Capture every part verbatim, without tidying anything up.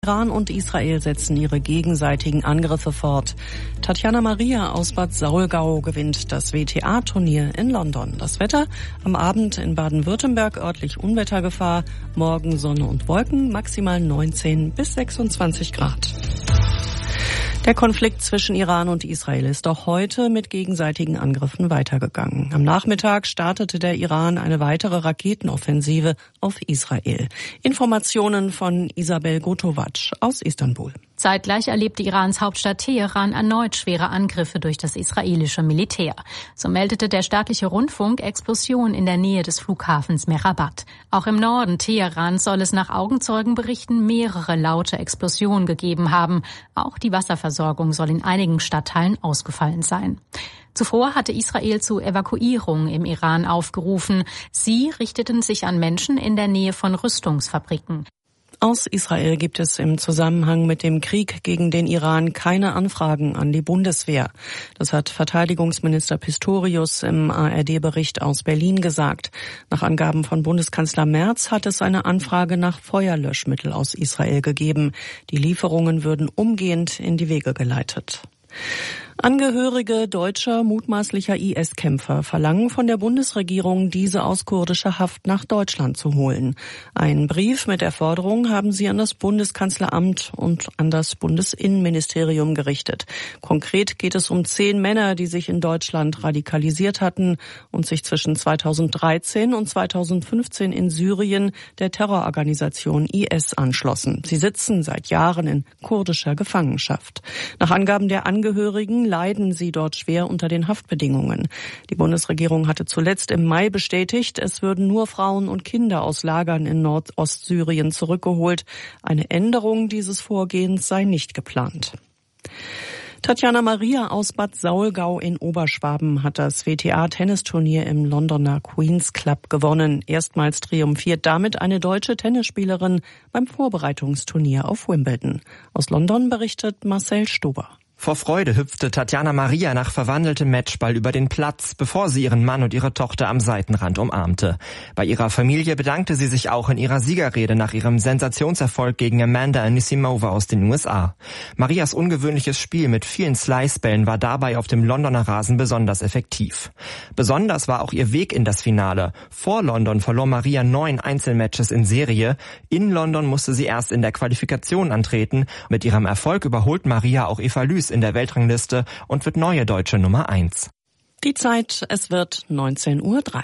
Iran und Israel setzen ihre gegenseitigen Angriffe fort. Tatjana Maria aus Bad Saulgau gewinnt das W T A-Turnier in London. Das Wetter: am Abend in Baden-Württemberg örtlich Unwettergefahr, morgen Sonne und Wolken, maximal neunzehn bis sechsundzwanzig Grad. Der Konflikt zwischen Iran und Israel ist auch heute mit gegenseitigen Angriffen weitergegangen. Am Nachmittag startete der Iran eine weitere Raketenoffensive auf Israel. Informationen von Isabel Gotovac aus Istanbul. Zeitgleich erlebte Irans Hauptstadt Teheran erneut schwere Angriffe durch das israelische Militär. So meldete der staatliche Rundfunk Explosionen in der Nähe des Flughafens Mehrabad. Auch im Norden Teherans soll es nach Augenzeugenberichten mehrere laute Explosionen gegeben haben. Auch die Wasserversorgung soll in einigen Stadtteilen ausgefallen sein. Zuvor hatte Israel zu Evakuierung im Iran aufgerufen. Sie richteten sich an Menschen in der Nähe von Rüstungsfabriken. Aus Israel gibt es im Zusammenhang mit dem Krieg gegen den Iran keine Anfragen an die Bundeswehr. Das hat Verteidigungsminister Pistorius im A R D-Bericht aus Berlin gesagt. Nach Angaben von Bundeskanzler Merz hat es eine Anfrage nach Feuerlöschmittel aus Israel gegeben. Die Lieferungen würden umgehend in die Wege geleitet. Angehörige deutscher mutmaßlicher I S-Kämpfer verlangen von der Bundesregierung, diese aus kurdischer Haft nach Deutschland zu holen. Einen Brief mit der Forderung haben sie an das Bundeskanzleramt und an das Bundesinnenministerium gerichtet. Konkret geht es um zehn Männer, die sich in Deutschland radikalisiert hatten und sich zwischen zweitausenddreizehn und zweitausendfünfzehn in Syrien der Terrororganisation I S anschlossen. Sie sitzen seit Jahren in kurdischer Gefangenschaft. Nach Angaben der Angehörigen leiden sie dort schwer unter den Haftbedingungen. Die Bundesregierung hatte zuletzt im Mai bestätigt, es würden nur Frauen und Kinder aus Lagern in Nordostsyrien zurückgeholt. Eine Änderung dieses Vorgehens sei nicht geplant. Tatjana Maria aus Bad Saulgau in Oberschwaben hat das W T A-Tennisturnier im Londoner Queen's Club gewonnen. Erstmals triumphiert damit eine deutsche Tennisspielerin beim Vorbereitungsturnier auf Wimbledon. Aus London berichtet Marcel Stober. Vor Freude hüpfte Tatjana Maria nach verwandeltem Matchball über den Platz, bevor sie ihren Mann und ihre Tochter am Seitenrand umarmte. Bei ihrer Familie bedankte sie sich auch in ihrer Siegerrede nach ihrem Sensationserfolg gegen Amanda Anisimova aus den U S A. Marias ungewöhnliches Spiel mit vielen Slicebällen war dabei auf dem Londoner Rasen besonders effektiv. Besonders war auch ihr Weg in das Finale. Vor London verlor Maria neun Einzelmatches in Serie. In London musste sie erst in der Qualifikation antreten. Mit ihrem Erfolg überholt Maria auch Eva Lüß in der Weltrangliste und wird neue deutsche Nummer eins. Die Zeit, es wird neunzehn Uhr drei.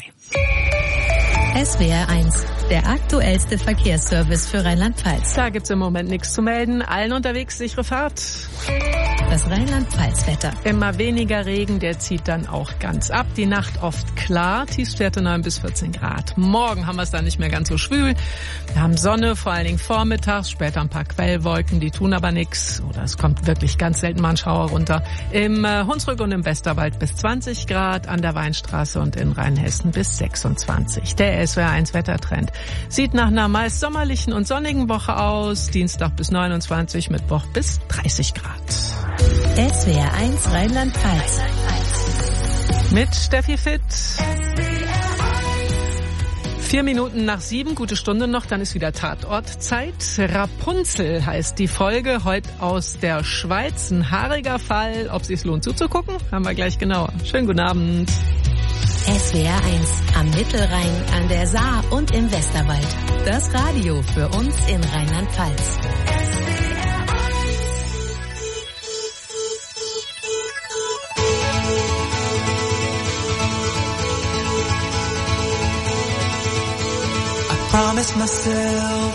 S W R eins, der aktuellste Verkehrsservice für Rheinland-Pfalz. Da gibt's im Moment nichts zu melden. Allen unterwegs sichere Fahrt. Das Rheinland-Pfalz-Wetter. Immer weniger Regen, der zieht dann auch ganz ab. Die Nacht oft klar, Tiefstwerte neun bis vierzehn Grad. Morgen haben wir es dann nicht mehr ganz so schwül. Wir haben Sonne, vor allen Dingen vormittags, später ein paar Quellwolken, die tun aber nichts. Oder es kommt wirklich ganz selten mal ein Schauer runter. Im äh, Hunsrück und im Westerwald bis zwanzig Grad, an der Weinstraße und in Rheinhessen bis sechsundzwanzig. Der S W R eins Wettertrend sieht nach einer meist sommerlichen und sonnigen Woche aus. Dienstag bis neunundzwanzig, Mittwoch bis dreißig Grad. S W R eins Rheinland-Pfalz. Mit Steffi Fitt. Vier Minuten nach sieben, gute Stunde noch, dann ist wieder Tatortzeit. Rapunzel heißt die Folge, heute aus der Schweiz. Ein haariger Fall. Ob es sich lohnt zuzugucken, haben wir gleich genauer. Schönen guten Abend. S W R eins am Mittelrhein, an der Saar und im Westerwald. Das Radio für uns in Rheinland-Pfalz. I promised myself,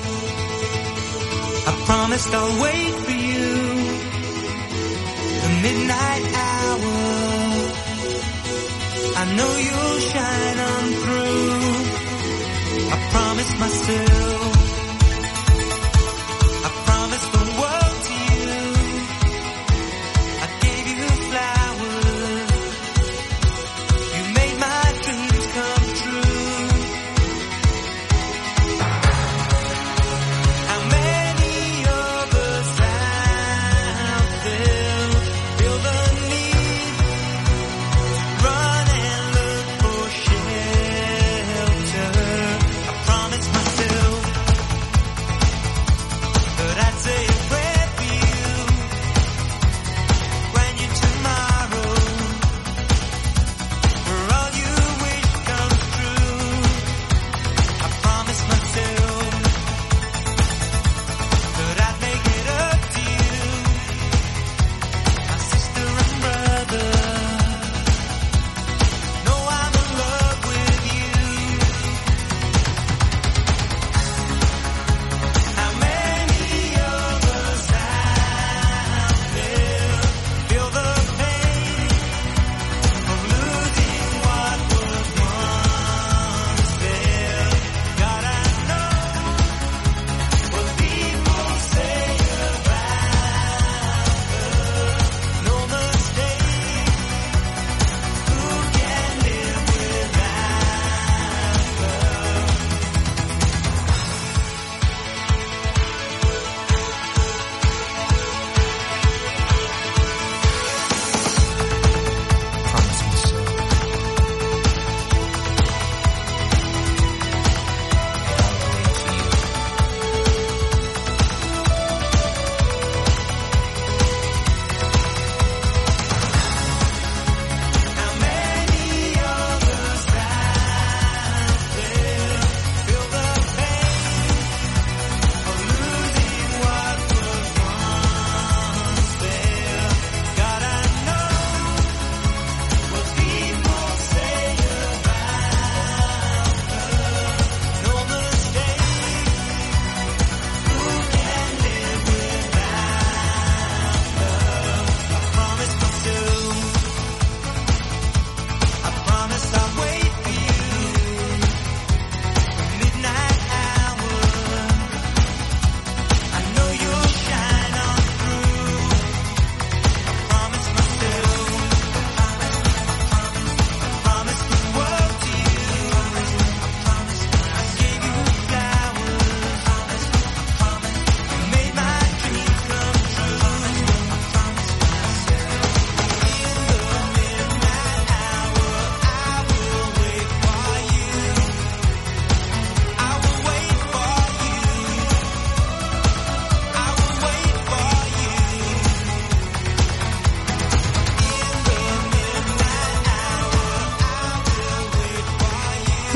I promised I'll wait for you, the midnight hour, I know you'll shine on through, I promised myself, I promised the world to you, I gave you flowers, you made my dreams come true.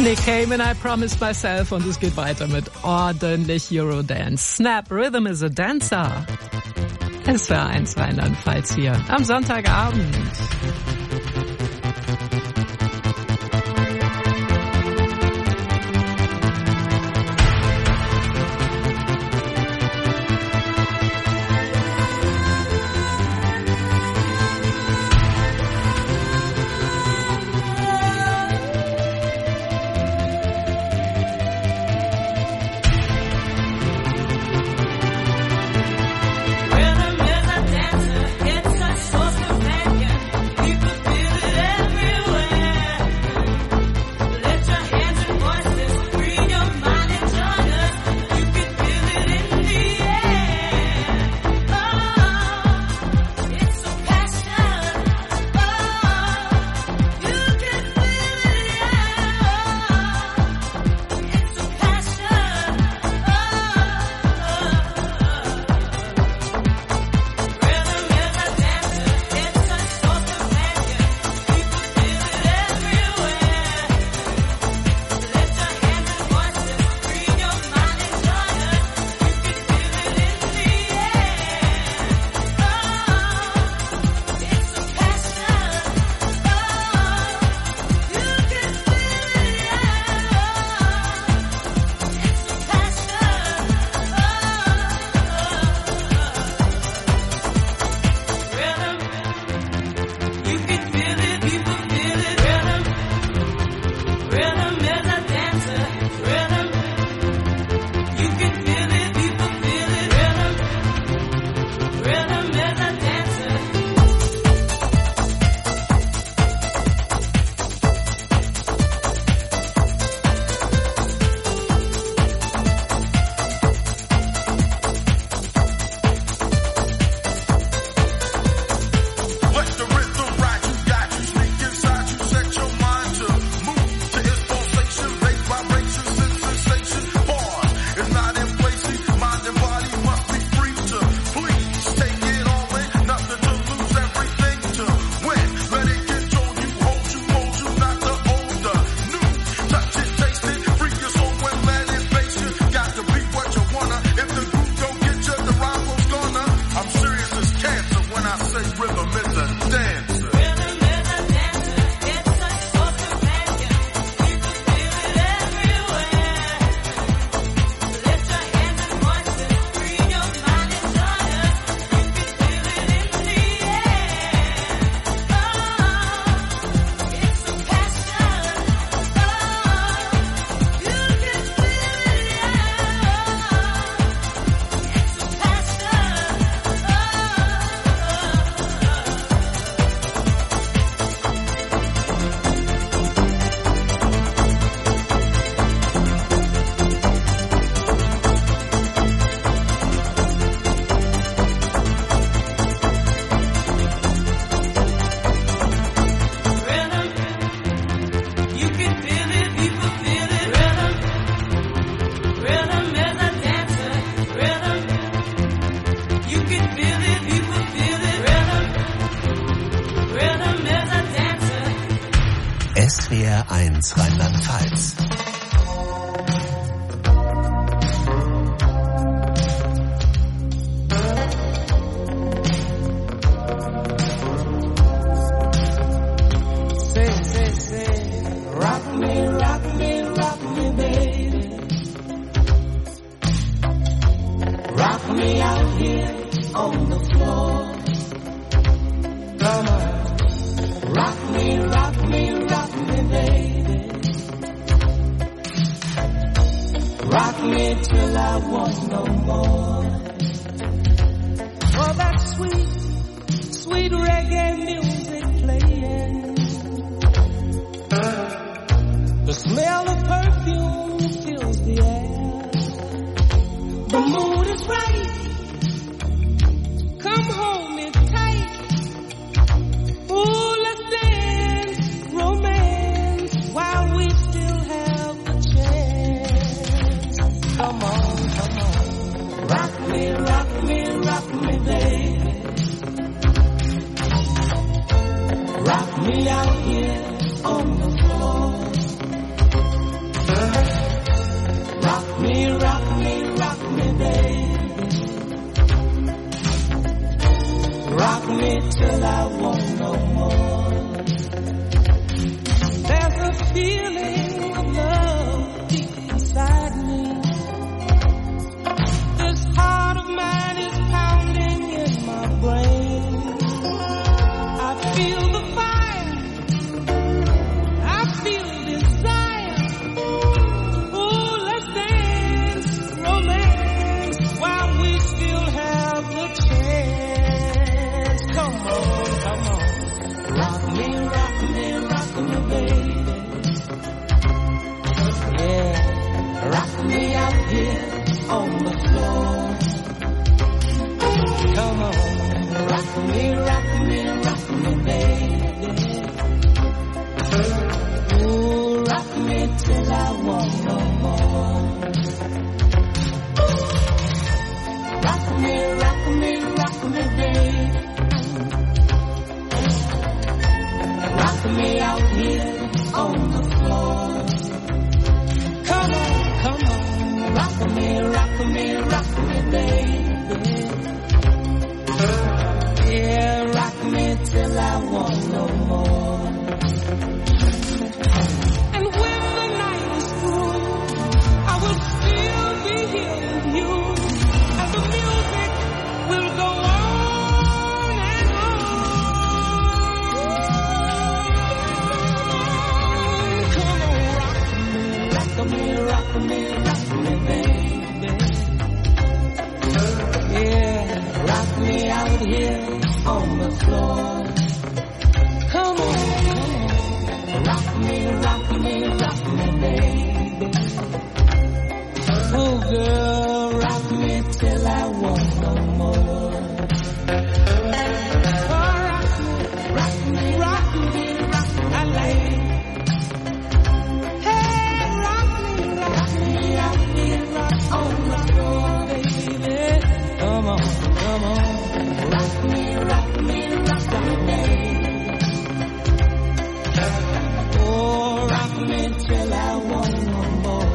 Nick Cayman, I Promised Myself, und es geht weiter mit ordentlich Eurodance. Snap, Rhythm is a Dancer. S W R eins Rheinland-Pfalz hier am Sonntagabend. S W R eins Rheinland-Pfalz. Say, say, say, rock me, rock me, rock me, baby. Rock me out here on the floor. Come on, rock me, rock me, rock me, baby. Rock me till I want no more. Oh, that sweet, sweet reggae music playing. The smell of perfume fills the air. The mood is right. Come hold me tight. Ooh, let's dance romance while we still have the chance. Come on, come on. Rock me, rock me, rock me, baby. Rock me out here on the floor. me till I want no more. There's a feeling of love deep inside me. This heart of mine is pounding in my brain. I feel the fire, I feel desire. Oh, let's dance romance while we still have the chance. Come on, come on, rock me, rock me, rock me, baby. Yeah, rock me out here on the floor. Come on, rock me, rock me, rock me, baby. Ooh, rock me till I want no more. Rock me, rock me, rock me, baby. Rock me out here on the floor. Come on, come on, rock me, rock me, rock me, baby. Yeah, rock me till I want no more. And when the night is through, I will still be here with you. And the music will go on and on. Come on, rock me, rock me, rock me, baby. Yeah, rock me out here on the floor. Come on, come on, rock me, rock me, rock me, baby. Oh, girl, rock me till I want no more. Oh, rock me, rock me, rock me, rock me, lady. Hey, rock me, rock me out here, rock on the floor, baby. Come on, come on, rock me, rock me, rock me, baby. Oh, rock me till I want no more.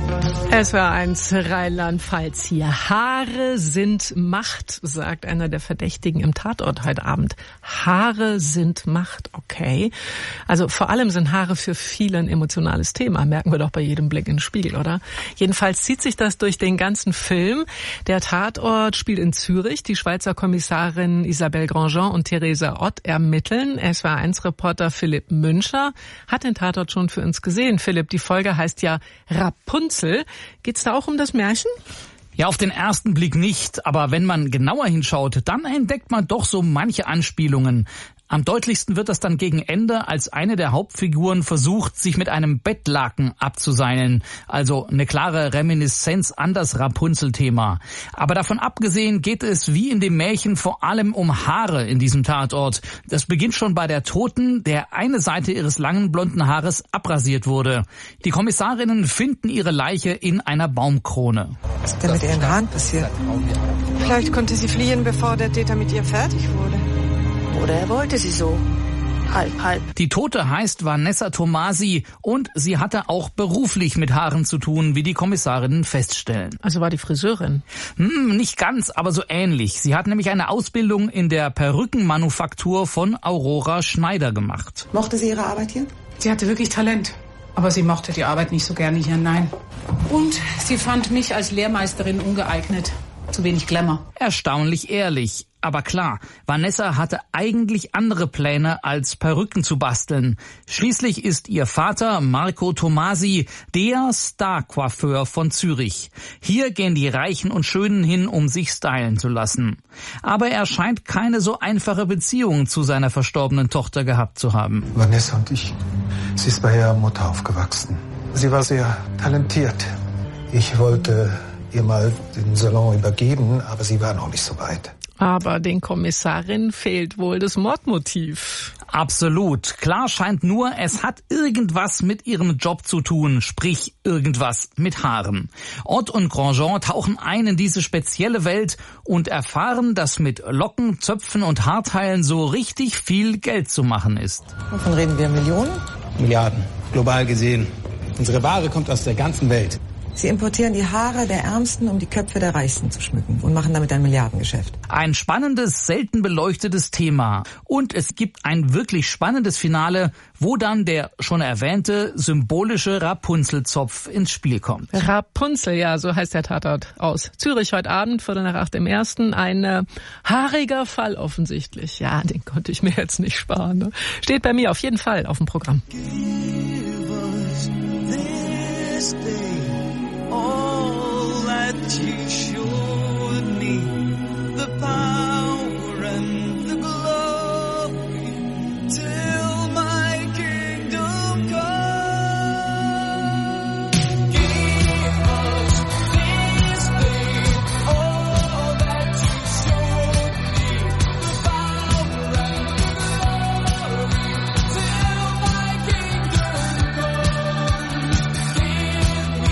S W R eins Rheinland-Pfalz hier. Haare sind Macht, sagt einer der Verdächtigen im Tatort heute Abend. Haare sind Macht, okay. Also vor allem sind Haare für viele ein emotionales Thema, merken wir doch bei jedem Blick in den Spiegel, oder? Jedenfalls zieht sich das durch den ganzen Film. Der Tatort spielt in Zürich. Die Schweizer Kommissarin Isabelle Grandjean und Theresa Ott ermitteln. S W R eins Reporter Philipp Müncher hat den Tatort schon für uns gesehen. Philipp, die Folge heißt ja Rapunzel. Geht's da auch um das Märchen? Ja, auf den ersten Blick nicht, aber wenn man genauer hinschaut, dann entdeckt man doch so manche Anspielungen. Am deutlichsten wird das dann gegen Ende, als eine der Hauptfiguren versucht, sich mit einem Bettlaken abzuseilen. Also eine klare Reminiszenz an das Rapunzel-Thema. Aber davon abgesehen geht es wie in dem Märchen vor allem um Haare in diesem Tatort. Das beginnt schon bei der Toten, der eine Seite ihres langen blonden Haares abrasiert wurde. Die Kommissarinnen finden ihre Leiche in einer Baumkrone. Was ist denn mit ihren Haaren passiert? Vielleicht konnte sie fliehen, bevor der Täter mit ihr fertig wurde. Oder er wollte sie so. Halb, halb. Die Tote heißt Vanessa Tomasi und sie hatte auch beruflich mit Haaren zu tun, wie die Kommissarinnen feststellen. Also war die Friseurin? Hm, nicht ganz, aber so ähnlich. Sie hat nämlich eine Ausbildung in der Perückenmanufaktur von Aurora Schneider gemacht. Mochte sie ihre Arbeit hier? Sie hatte wirklich Talent. Aber sie mochte die Arbeit nicht so gerne hier, nein. Und sie fand mich als Lehrmeisterin ungeeignet. Zu wenig Glamour. Erstaunlich ehrlich. Aber klar, Vanessa hatte eigentlich andere Pläne, als Perücken zu basteln. Schließlich ist ihr Vater, Marco Tomasi, der Star-Coiffeur von Zürich. Hier gehen die Reichen und Schönen hin, um sich stylen zu lassen. Aber er scheint keine so einfache Beziehung zu seiner verstorbenen Tochter gehabt zu haben. Vanessa und ich, sie ist bei ihrer Mutter aufgewachsen. Sie war sehr talentiert. Ich wollte ihr mal den Salon übergeben, aber sie war noch nicht so weit. Aber den Kommissarinnen fehlt wohl das Mordmotiv. Absolut. Klar scheint nur, es hat irgendwas mit ihrem Job zu tun, sprich irgendwas mit Haaren. Ott und Grandjean tauchen ein in diese spezielle Welt und erfahren, dass mit Locken, Zöpfen und Haarteilen so richtig viel Geld zu machen ist. Wovon reden wir? Millionen? Milliarden, global gesehen. Unsere Ware kommt aus der ganzen Welt. Sie importieren die Haare der Ärmsten, um die Köpfe der Reichsten zu schmücken und machen damit ein Milliardengeschäft. Ein spannendes, selten beleuchtetes Thema. Und es gibt ein wirklich spannendes Finale, wo dann der schon erwähnte symbolische Rapunzelzopf ins Spiel kommt. Rapunzel, ja, so heißt der Tatort aus Zürich heute Abend, Viertel nach acht im Ersten. Ein äh, haariger Fall offensichtlich. Ja, den konnte ich mir jetzt nicht sparen. Ne? Steht bei mir auf jeden Fall auf dem Programm. All that you showed me, the power and the glory, till my kingdom come. Give us this day all that you showed me, the power and the glory, till my kingdom come. Give me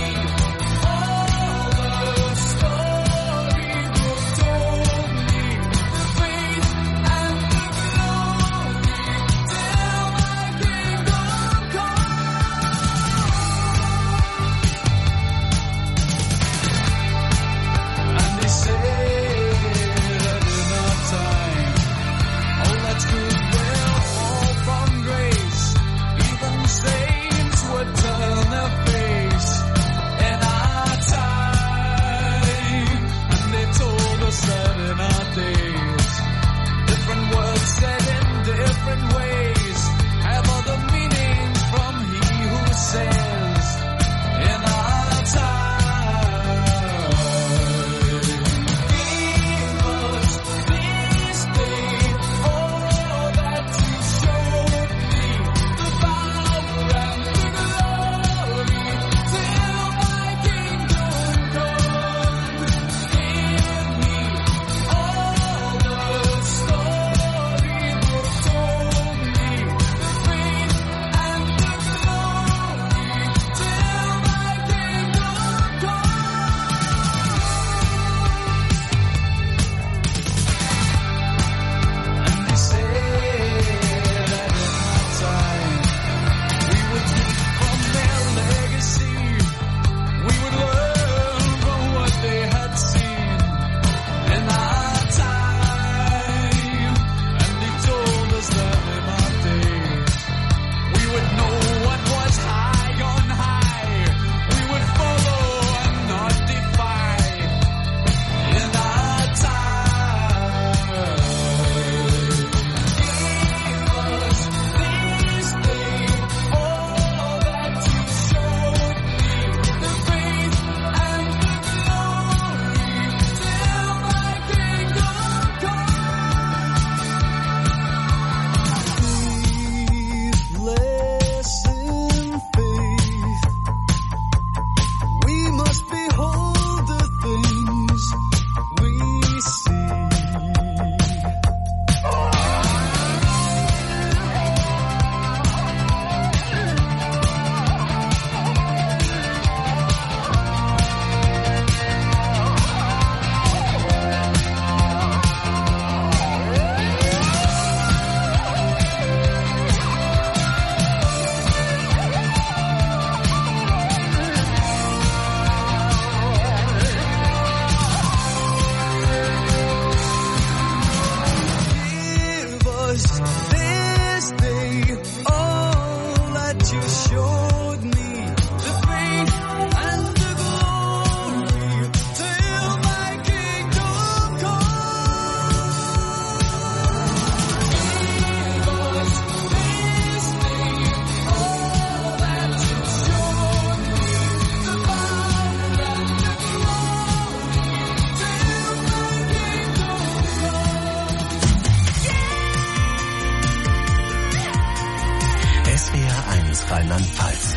Rheinland-Pfalz.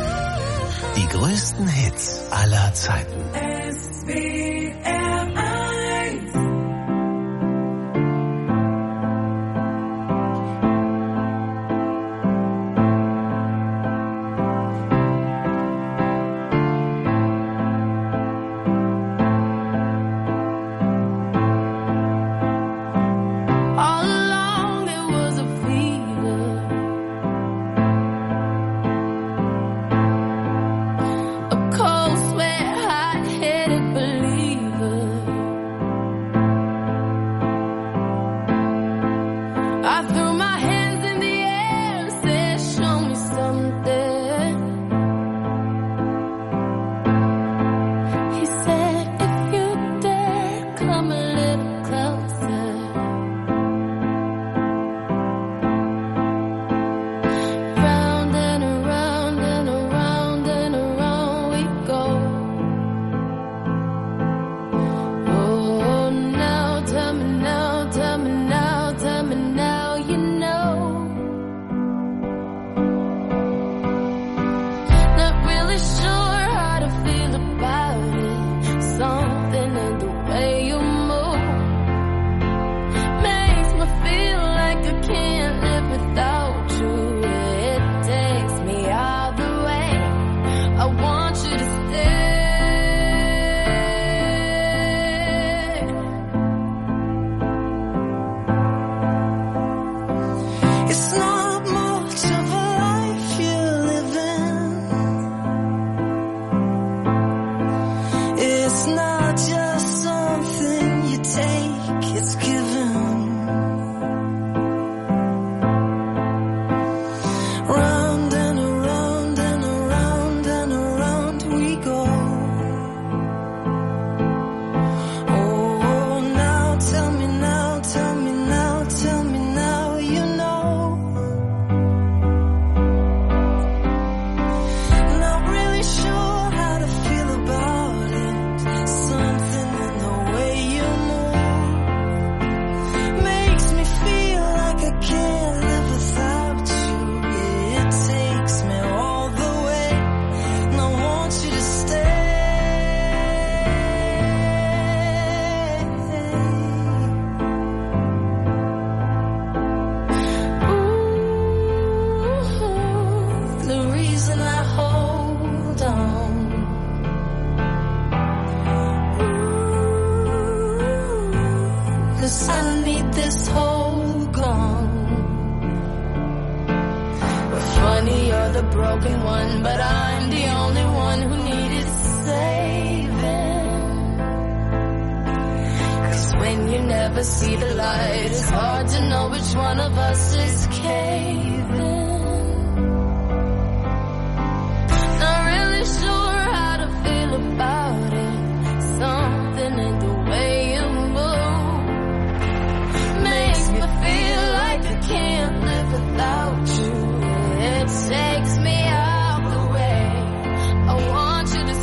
Die größten Hits aller Zeiten. S W R eins. Cold sweat It's not much of a life you're living. It's not just something you take, it's given. Round and around and around and around we go. Oh, now tell me now, tell me now, tell me now, you know. Not really sure how to feel about it. Something in the way you move makes me feel like I can't live without you. It takes me all the way, and I want you to stay. Ooh, the reason I hold on. Ooh, 'cause I need this whole gone. Well, funny, you're the broken one, but I'm the only one who needed saving. 'Cause when you never see the light, it's hard to know which one of us is caving. Not really sure how to feel about it. Something in the way you move makes me feel like I can't live without you. It takes me out the way. I want you to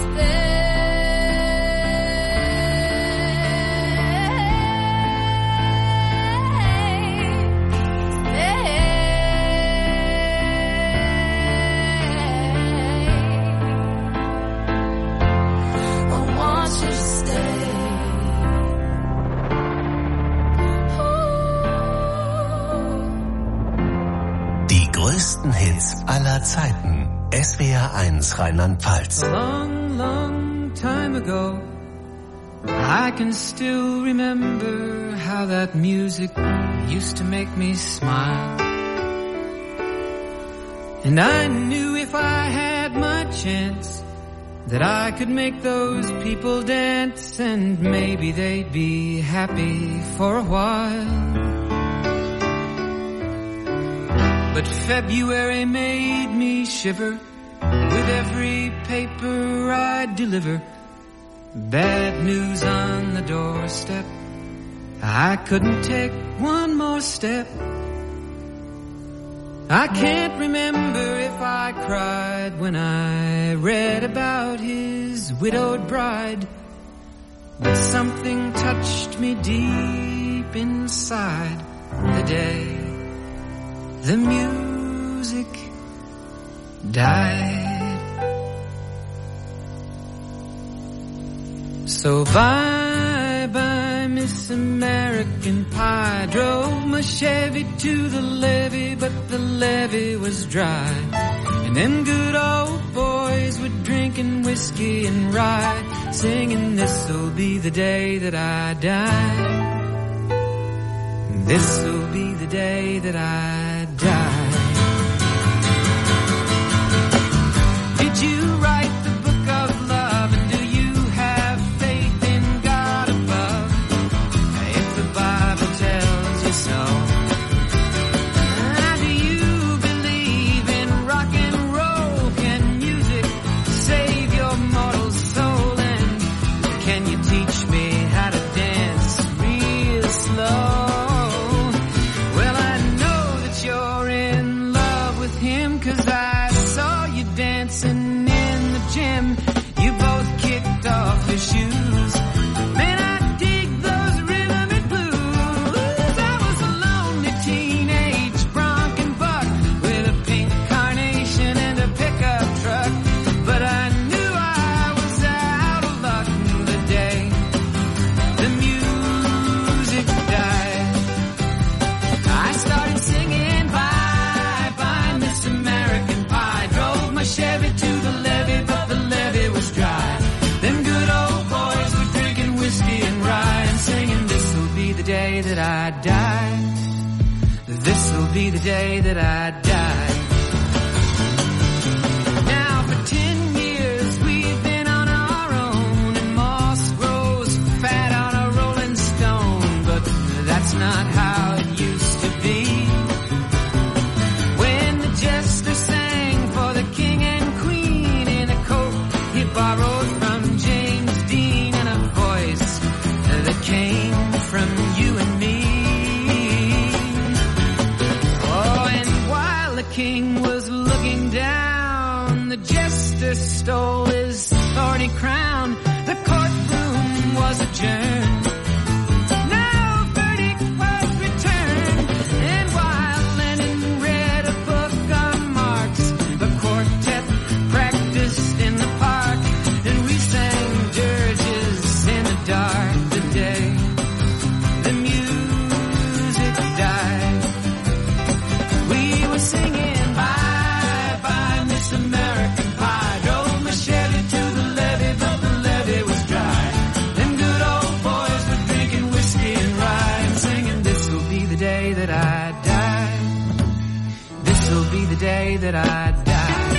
stay. I want you to stay. Die größten Hits aller Zeiten. S W R eins Rheinland-Pfalz. A long, long time ago, I can still remember how that music used to make me smile. And I knew if I had my chance that I could make those people dance, and maybe they'd be happy for a while. But February made me shiver with every paper I deliver. Bad news on the doorstep. I couldn't take one more step. I can't remember if I cried when I read about his widowed bride, but something touched me deep inside the day the music died. So bye bye Miss American Pie. Drove my Chevy to the levee, but the levee was dry. And them good old boys were drinking whiskey and rye, singing this'll be the day that I die. This'll be the day that I die. Did you write the book of love, and do you have faith in God above? If the Bible tells you so. Ah, do you believe in rock and roll? Can music save your mortal soul? And can you teach me how to dance real slow? Cause I saw you dancing in the gym. You both kicked off your shoes. Man, I dig those rhythm and blues. I was a lonely teenage bronc and buck with a pink carnation and a pickup truck. But I knew I was out of luck the day the music died. I started singing bye bye Miss American Pie. Drove my Chevy to the levee, but the levee was dry. Them good old boys were drinking whiskey and rye and singing this'll be the day that I die. this'll be the day that I die. Now for ten years we've been on our own, and moss grows fat on a rolling stone, but that's not how it used to be. When the jester sang for the king and queen in a coat he borrowed from James Dean, and a voice that came from you and me. Oh, and while the king was looking down, the jester stole his thorny crown. The courtroom was adjourned. No verdict was returned. And while Lenin read a book on Marx, the quartet practiced in the park, and we sang dirges in the dark. The day the music died, we were singing bye bye Miss American Pie. Drove my Chevy to the levee, but the levee was dry. Them good old boys were drinking whiskey and rye, and singing this'll be the day that I die. This'll be the day that I die.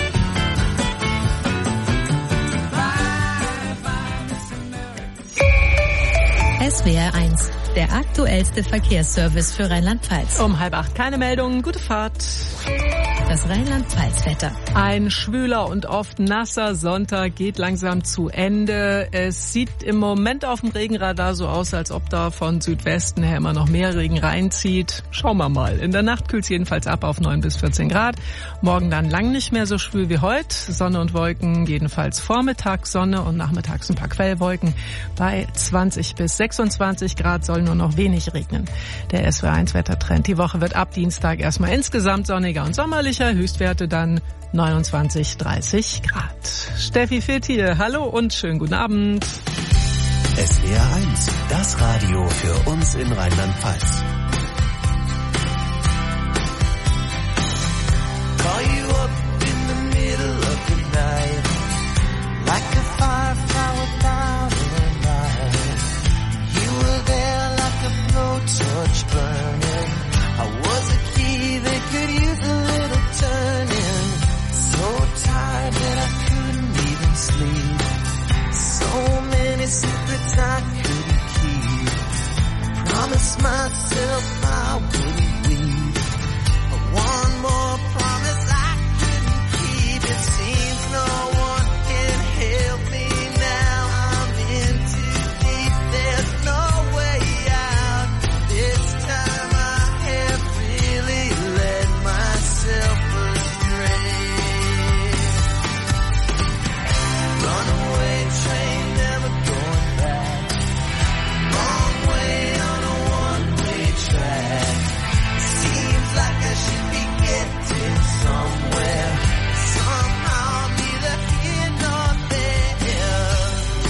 S W R eins, der aktuellste Verkehrsservice für Rheinland-Pfalz. Um halb acht keine Meldung, gute Fahrt. Das Rheinland-Pfalz-Wetter. Ein schwüler und oft nasser Sonntag geht langsam zu Ende. Es sieht im Moment auf dem Regenradar so aus, als ob da von Südwesten her immer noch mehr Regen reinzieht. Schauen wir mal. In der Nacht kühlt es jedenfalls ab auf neun bis vierzehn Grad. Morgen dann lang nicht mehr so schwül wie heute. Sonne und Wolken, jedenfalls vormittags Sonne und nachmittags ein paar Quellwolken. Bei zwanzig bis sechsundzwanzig Grad soll nur noch wenig regnen. Der S W R eins Wettertrend. Die Woche wird ab Dienstag erstmal insgesamt sonniger und sommerlicher. Höchstwerte dann neunundzwanzig, dreißig Grad. Steffi Fitt hier. Hallo und schönen guten Abend. S W R eins, das Radio für uns in Rheinland-Pfalz. Call you up in the middle of the night, like a firefly without a light. You were there like a blowtorch burning. I was a key that could use a little turning. So tired that I couldn't even sleep. So many secrets I couldn't keep. Promised myself I wouldn't weep. But one more promise I couldn't keep. It seems no one can help me now. I'm in too deep. There's no way out. This time I have really let myself astray. Runaway train, never going back. Long way on a one-way track. Seems like I should be getting somewhere. Somehow I'm neither here nor there.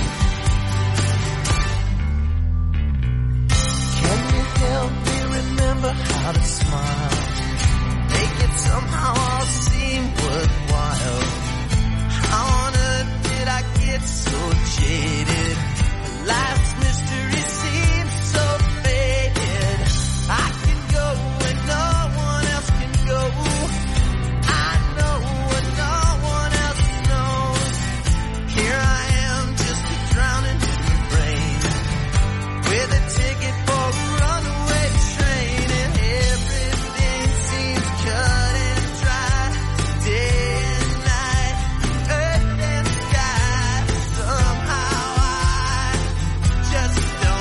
Can you help me remember how to smile? Make it somehow all seem worthwhile. How on earth did I get so jaded? Life's mystery seems so faded. I can go where no one else can go. I know what no one else knows. Here I am, just a drowning in the rain, with a ticket for a runaway train, and everything seems cut and dry. Day and night, earth and sky. Somehow I just don't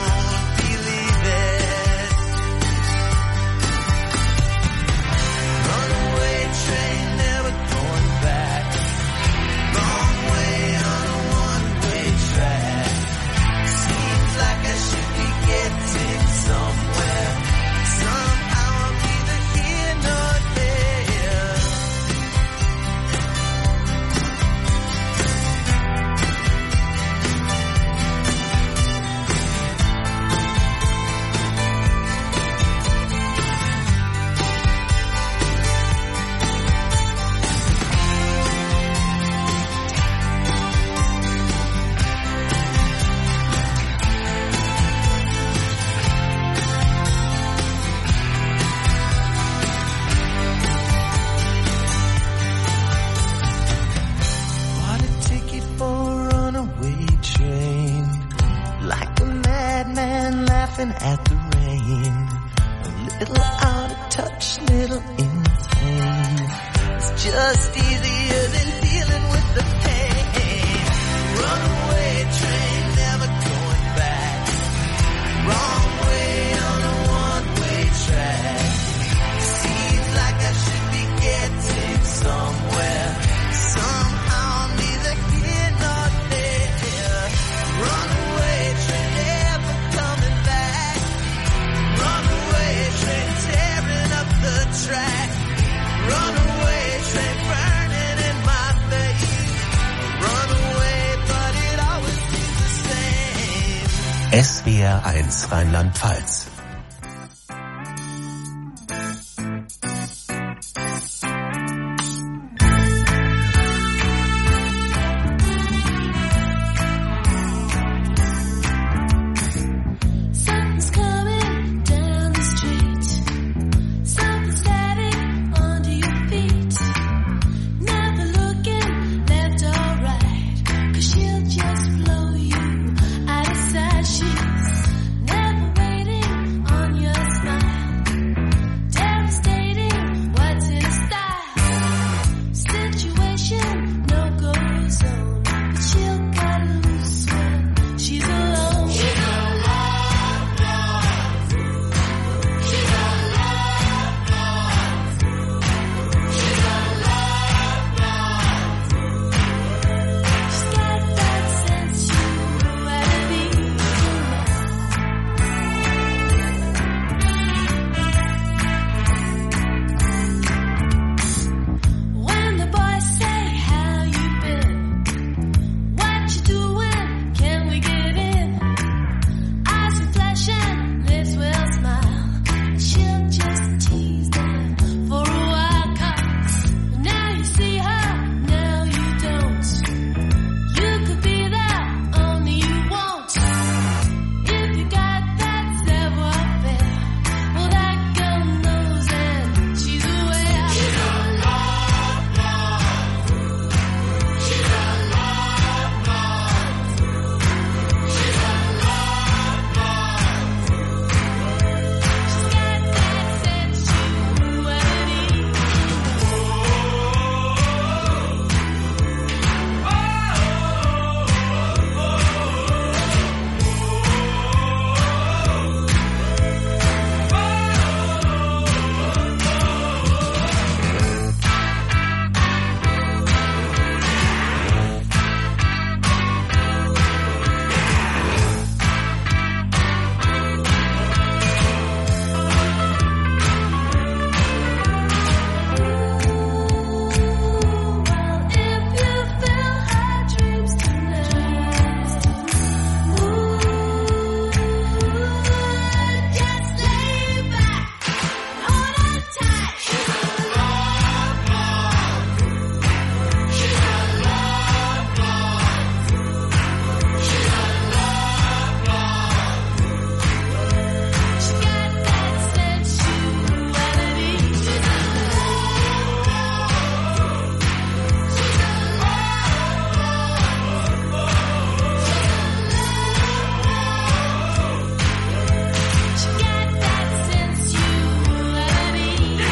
little out of touch, little insane. It's just easier than dealing with the pain. Runaway train, never going back. Wrong way on a one-way track. Seems like I should be getting somewhere. Somehow neither here nor there. Runaway train, never coming back. Runaway train, tearing up the track. Runaway train, burning in my face. Runaway, but it always seems the same. S W R eins Rheinland-Pfalz. Something's coming down the street. Something's standing under your feet. Never looking left or right, 'cause she'll just blow you out of sight. She's never waiting on your smile. Devastating, what's in style? Situation no go zone, but she'll cut loose when she's alone. She's got that sensuality. When the boys say how you been, what you doing, can we get in? Eyes will flash and lips will smile. She'll just tease them for a while, 'cause now you see her, now you don't. You could be there, only you won't. If you got that savoir-faire, well, that girl knows and she's aware. She's a love bug. She's a love bug. She's a love bug. She's got that sensuality. Well, if you feel her dreams tonight, ooh, just lay back, hold her tight. She's a love bug. She's a love bug. She's a love bug. She got that sensuality. She's a love bug. She's a She got that sensuality.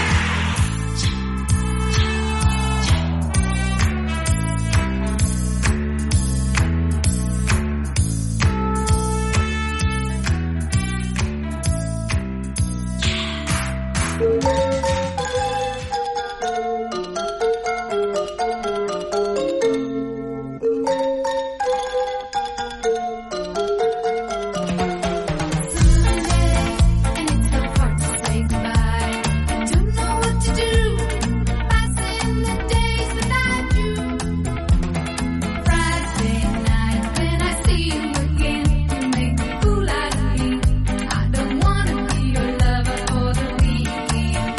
And it's so hard to say goodbye. I don't know what to do. Passing the days without you. Friday night when I see you again, you make a fool out of me. I don't wanna be your lover for the weekend.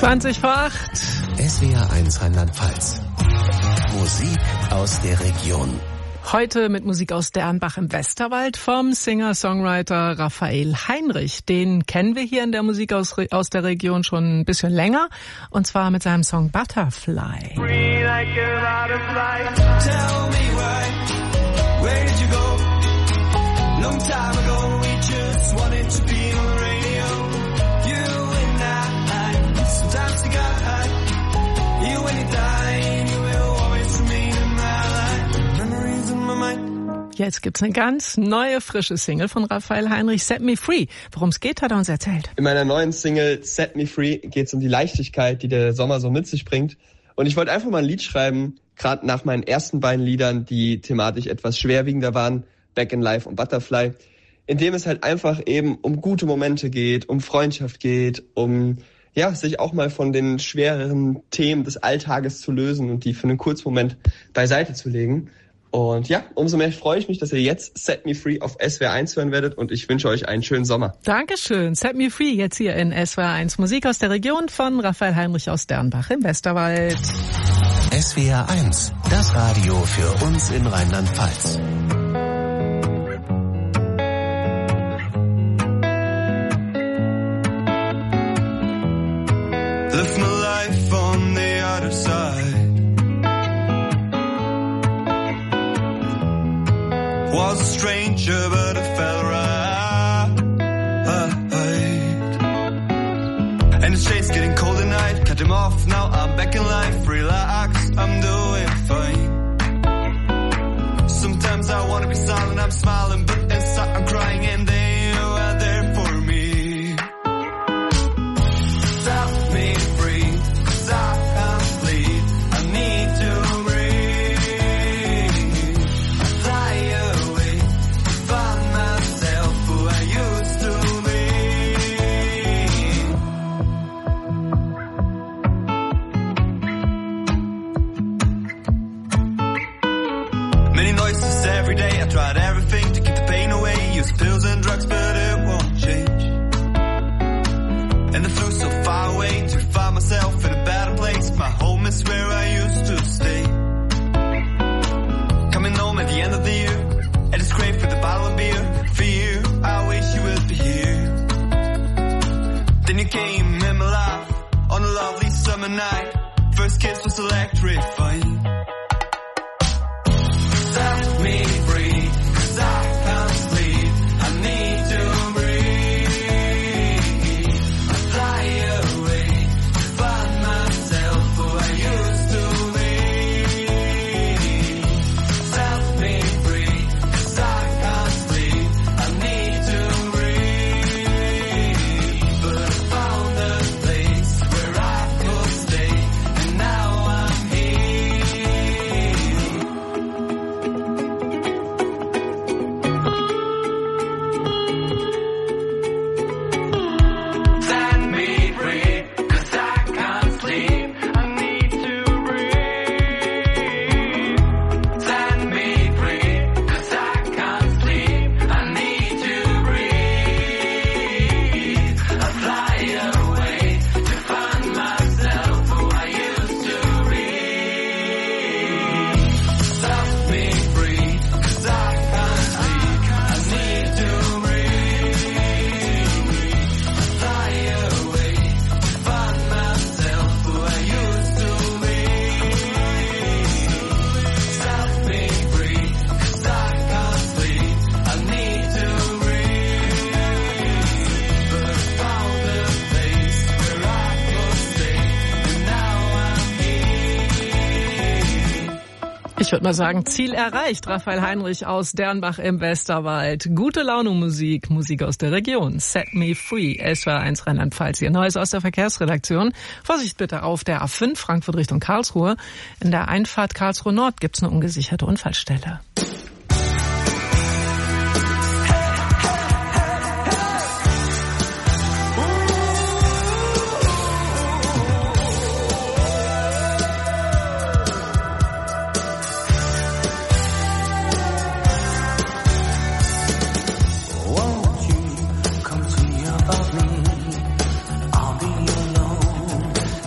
zwanzig vor acht. S W R eins Rheinland-Pfalz. Musik aus der Region. Heute mit Musik aus Dernbach im Westerwald vom Singer-Songwriter Raphael Heinrich. Den kennen wir hier in der Musik aus, aus der Region schon ein bisschen länger. Und zwar mit seinem Song Butterfly. Free like a butterfly. Tell me why, where did you go? Long time ago we just wanted to be on the radio. You and I, sometimes we got high. You and you die, you will always remain in my life. Memories in my mind. Jetzt gibt's eine ganz neue, frische Single von Raphael Heinrich, Set Me Free. Worum es geht, hat er uns erzählt. In meiner neuen Single Set Me Free geht es um die Leichtigkeit, die der Sommer so mit sich bringt. Und ich wollte einfach mal ein Lied schreiben, gerade nach meinen ersten beiden Liedern, die thematisch etwas schwerwiegender waren, Back in Life und Butterfly, in dem es halt einfach eben um gute Momente geht, um Freundschaft geht, um ja sich auch mal von den schwereren Themen des Alltages zu lösen und die für einen kurzen Moment beiseite zu legen. Und ja, umso mehr freue ich mich, dass ihr jetzt Set Me Free auf S W R eins hören werdet und ich wünsche euch einen schönen Sommer. Dankeschön. Set Me Free jetzt hier in S W R eins. Musik aus der Region von Raphael Heinrich aus Dernbach im Westerwald. S W R eins, das Radio für uns in Rheinland-Pfalz. Live my life on the other side. Was a stranger, but I felt right. And the shades getting cold at night. Cut them off, now I'm back in life. Relax, I'm doing fine. Sometimes I wanna be silent, I'm smiling, but inside I'm crying, and they are there for me. Set me free, 'cause I can't sleep. I need to breathe. I fly away, find myself who I used to be. Many noises every day, I tried everything to keep the pain away. Use pills and drugs, but it won't change. And I flew so far away to find myself in a better place. My home is where I used to stay. Coming home at the end of the year, and it's great with a bottle of beer. Fear, I wish you would be here. Then you came in my life on a lovely summer night. First kiss was electrifying. Set me free, 'cause I can't sleep. I need to breathe. I fly away, find myself who I used to be. Set me free, 'cause I can't sleep. I need to breathe. But I found a place where I could stay, and now I'm here. Set me free, 'cause I can't sleep. I need to breathe. Set me free, 'cause I can't sleep. I need to breathe. I fly away to find myself who I used to be. Set me free, 'cause I can't sleep. I need to breathe. Fly away to find myself who I used to be. Set me free, 'cause I can't sleep. I need to breathe. But I found a place where I could stay, and now I'm here. Ich würde mal sagen, Ziel erreicht. Raphael Heinrich aus Dernbach im Westerwald. Gute Laune Musik, Musik aus der Region. Set Me Free, S W R eins Rheinland-Pfalz. Hier Neues aus der Verkehrsredaktion. Vorsicht bitte auf der A fünf Frankfurt Richtung Karlsruhe. In der Einfahrt Karlsruhe Nord gibt's eine ungesicherte Unfallstelle. Won't you come to me about me? I'll be alone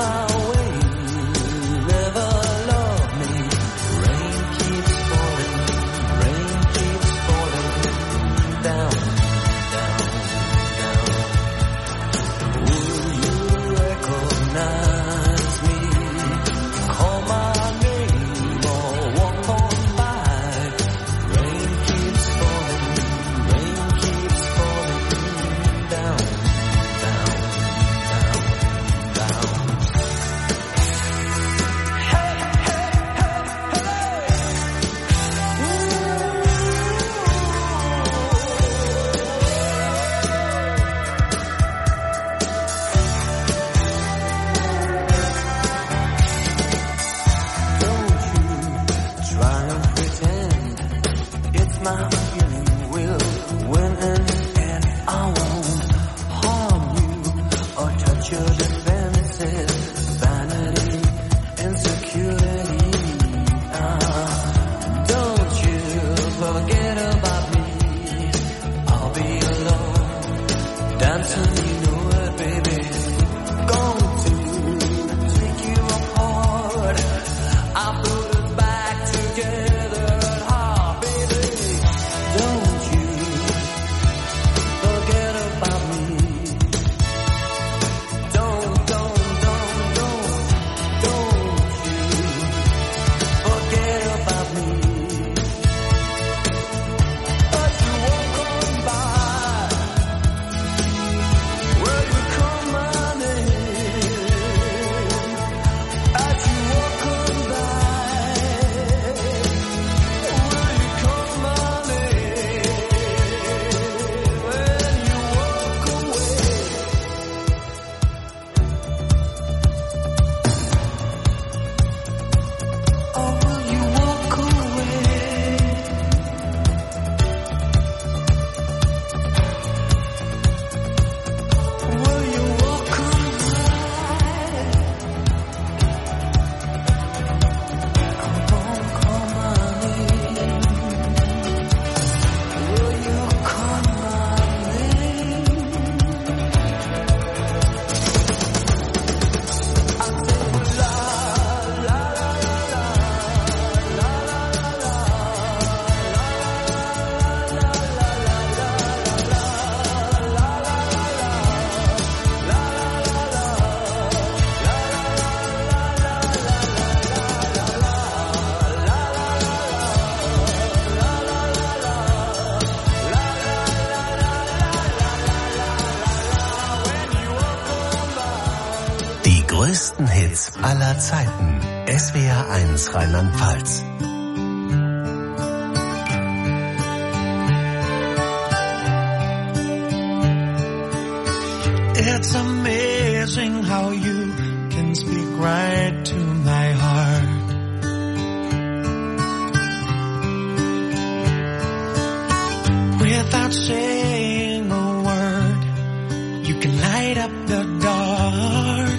größten Hits aller Zeiten. S W R eins Rheinland-Pfalz. It's amazing how you can speak right to my heart. Without saying a word, you can light up the dark.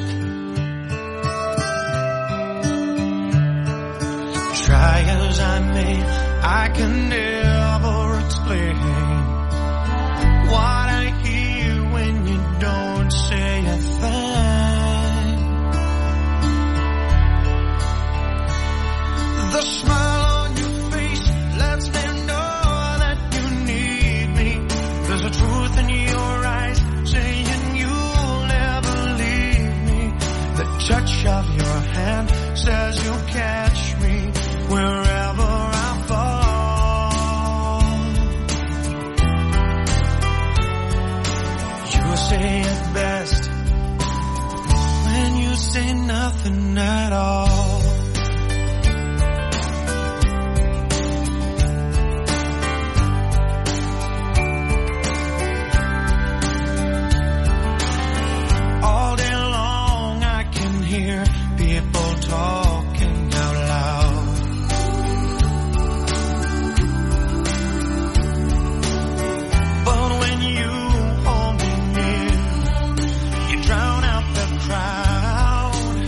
Try as I may, I can never explain what I hear when you don't say a thing. The smile on your face lets me know that you need me. There's a truth in your eyes saying you'll never leave me. The touch of your hand says you'll catch me wherever I fall. You say it best when you say nothing at all. All day long I can hear people talking out loud. But when you hold me near, you drown out the crowd.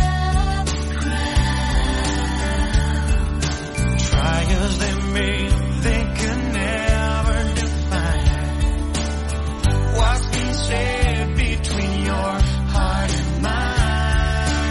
Try as they may, they can never define what's been said between your heart and mine.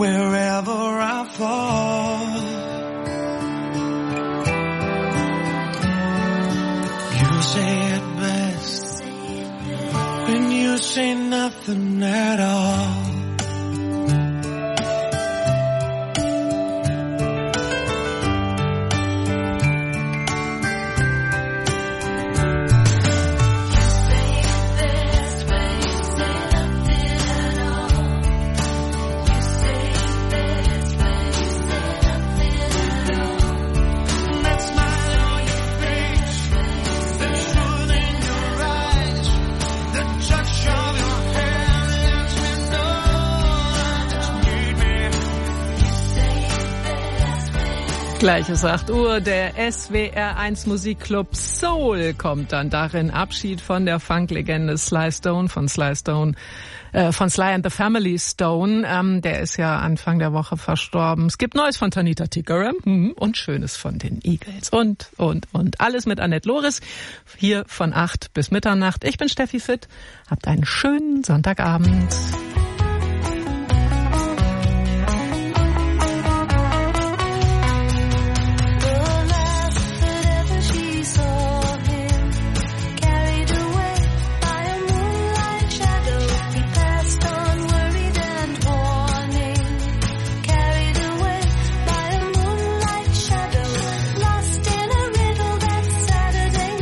wherever I fall. You say it best when you say nothing at all. Gleiches acht Uhr, der S W R eins Musikclub Soul kommt dann darin. Abschied von der Funk-Legende Sly Stone, von Sly Stone, äh, von Sly and the Family Stone. Ähm, der ist ja Anfang der Woche verstorben. Es gibt Neues von Tanita Tikaram mhm. und Schönes von den Eagles und, und, und. Alles mit Annette Loris. Hier von acht bis Mitternacht. Ich bin Steffi Fitt. Habt einen schönen Sonntagabend.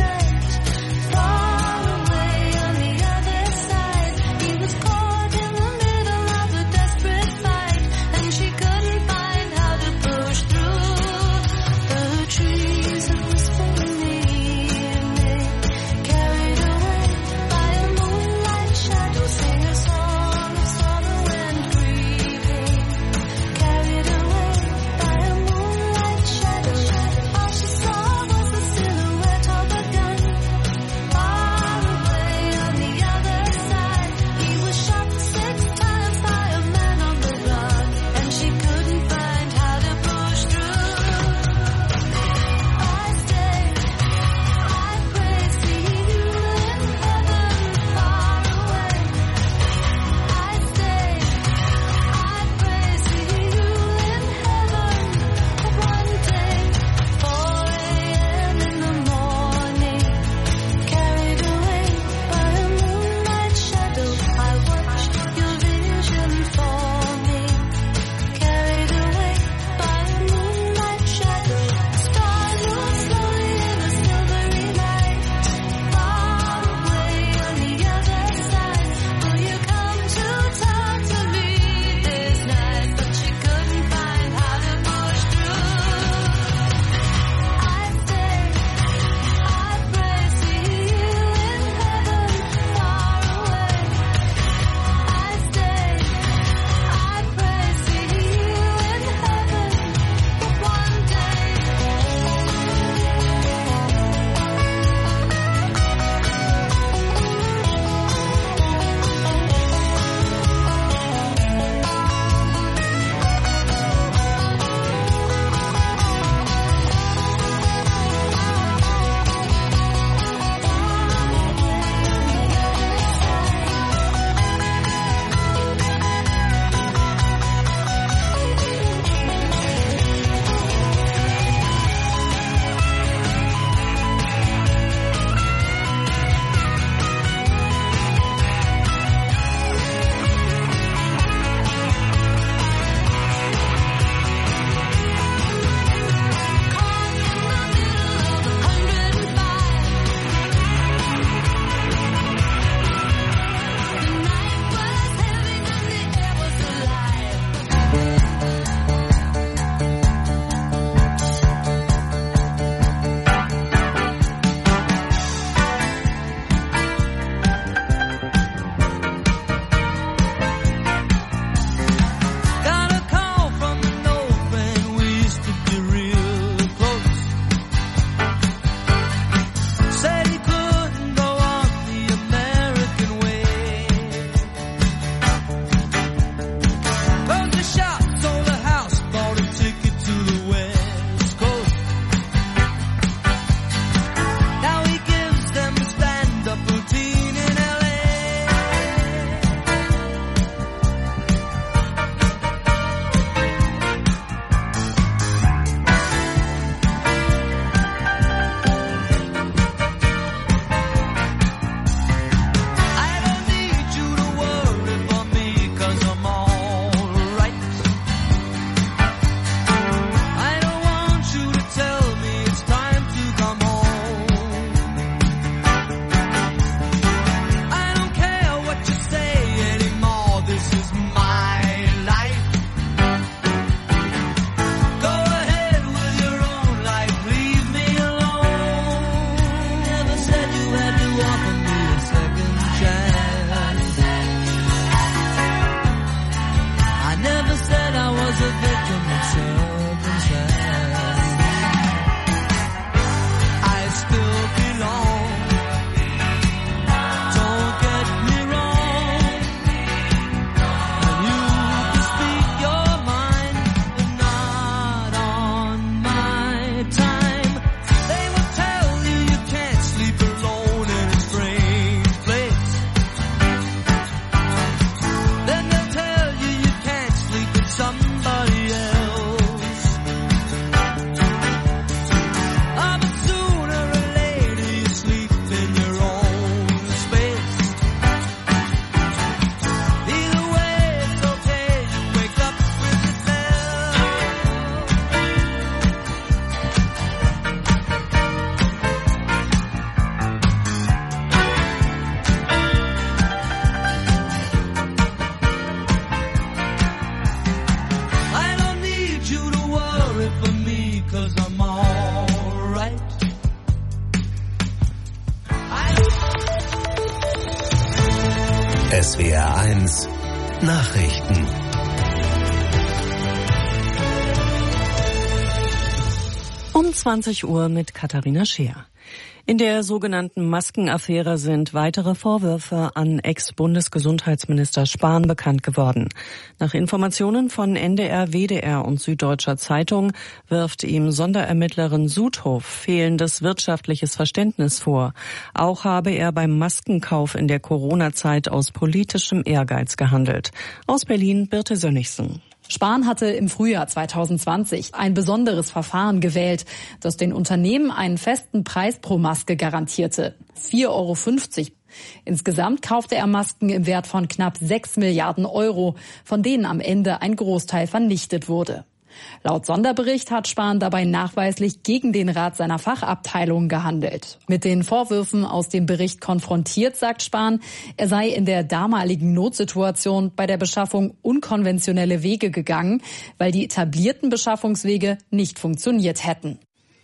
Far away on the other side, he was caught in the S W R eins Nachrichten. Um zwanzig Uhr mit Katharina Scheer. In der sogenannten Maskenaffäre sind weitere Vorwürfe an Ex-Bundesgesundheitsminister Spahn bekannt geworden. Nach Informationen von N D R, W D R und Süddeutscher Zeitung wirft ihm Sonderermittlerin Sudhof fehlendes wirtschaftliches Verständnis vor. Auch habe er beim Maskenkauf in der Corona-Zeit aus politischem Ehrgeiz gehandelt. Aus Berlin Birte Sönnigsen. Spahn hatte im Frühjahr zweitausendzwanzig ein besonderes Verfahren gewählt, das den Unternehmen einen festen Preis pro Maske garantierte. vier Euro fünfzig. Insgesamt kaufte er Masken im Wert von knapp sechs Milliarden Euro, von denen am Ende ein Großteil vernichtet wurde. Laut Sonderbericht hat Spahn dabei nachweislich gegen den Rat seiner Fachabteilung gehandelt. Mit den Vorwürfen aus dem Bericht konfrontiert, sagt Spahn, er sei in der damaligen Notsituation bei der Beschaffung unkonventionelle Wege gegangen, weil die etablierten Beschaffungswege nicht funktioniert hätten.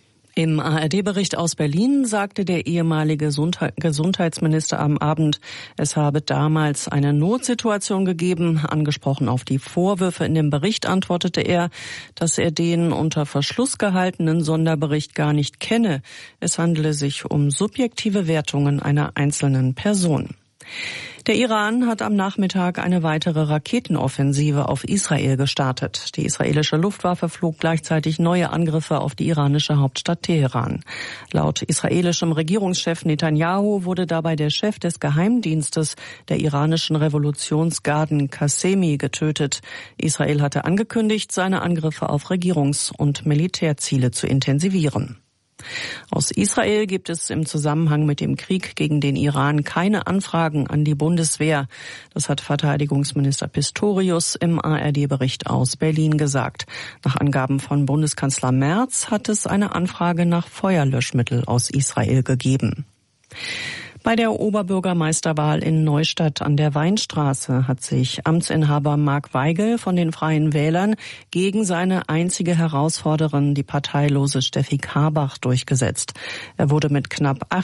Im A R D-Bericht aus Berlin sagte der ehemalige Gesundheitsminister am Abend, es habe damals eine Notsituation gegeben. Angesprochen auf die Vorwürfe in dem Bericht antwortete er, dass er den unter Verschluss gehaltenen Sonderbericht gar nicht kenne. Es handele sich um subjektive Wertungen einer einzelnen Person. Der Iran hat am Nachmittag eine weitere Raketenoffensive auf Israel gestartet. Die israelische Luftwaffe flog gleichzeitig neue Angriffe auf die iranische Hauptstadt Teheran. Laut israelischem Regierungschef Netanyahu wurde dabei der Chef des Geheimdienstes der iranischen Revolutionsgarden Qasemi getötet. Israel hatte angekündigt, seine Angriffe auf Regierungs- und Militärziele zu intensivieren. Aus Israel gibt es im Zusammenhang mit dem Krieg gegen den Iran keine Anfragen an die Bundeswehr. Das hat Verteidigungsminister Pistorius im A R D-Bericht aus Berlin gesagt. Nach Angaben von Bundeskanzler Merz hat es eine Anfrage nach Feuerlöschmittel aus Israel gegeben. Bei der Oberbürgermeisterwahl in Neustadt an der Weinstraße hat sich Amtsinhaber Marc Weigel von den Freien Wählern gegen seine einzige Herausforderin, die parteilose Steffi Karbach, durchgesetzt. Er wurde mit knapp